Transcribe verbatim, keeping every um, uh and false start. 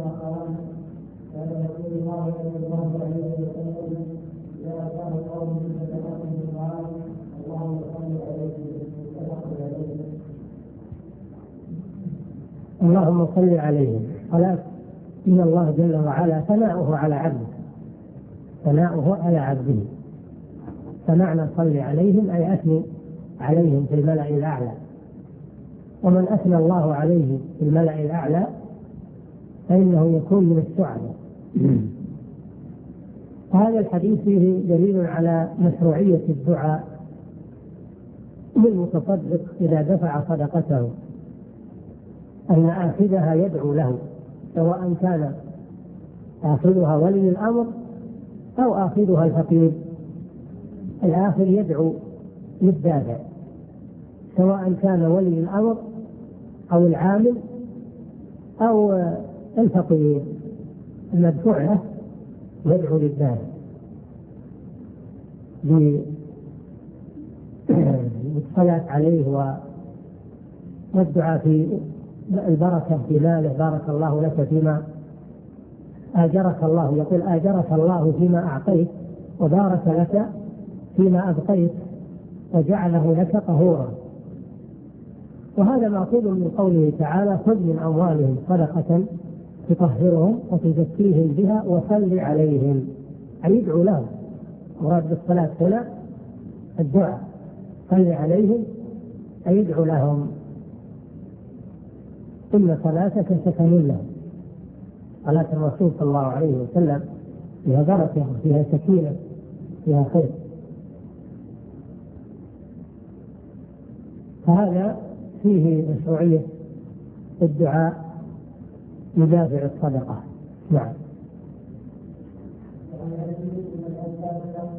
قال كان رسول الله صلى الله عليه وسلم إذا كان قوم يتكلمون قال اللهم صل عليه وسلم. اللهم صل عليهم. قال إن الله جل وعلا ثناؤه على عبده، ثناؤه على عبده. فمعنى صل عليهم أي أثني عليهم في الملأ الأعلى، ومن أثنى الله عليه في الملأ الأعلى فإنه يكون من السعداء. هذا الحديث فيه دليل على مشروعية الدعاء للمتصدق إذا دفع صدقته، أن آخذها يدعو له، سواء كان آخذها ولي الأمر أو آخذها الفقير، الآخر يدعو للدافع، سواء كان ولي الأمر أو العامل أو الفقير، المدفوع له يدعو للدافع بالصلاة عليه والدعاء في البركة في ماله. بارك الله لك فيما آجرك الله، يقول آجرك الله فيما أعطيت وبارك لك فيما أبقيت وجعله لك طهورا. وهذا مأخوذ من قوله تعالى خذ من أموالهم صدقة تطهرهم وتزكيهم بها وصل عليهم، أي يدعو لهم. مراد بالصلاة هنا الدعاء، صل عليهم أي يدعو لهم. إن صلاتك سكن لهم. صلاة الرسول صلى الله عليه وسلم فيها بركة، فيها سكينة، فيها خير. فهذا فيه مشروعية الدعاء يدافع الصدقة. نعم.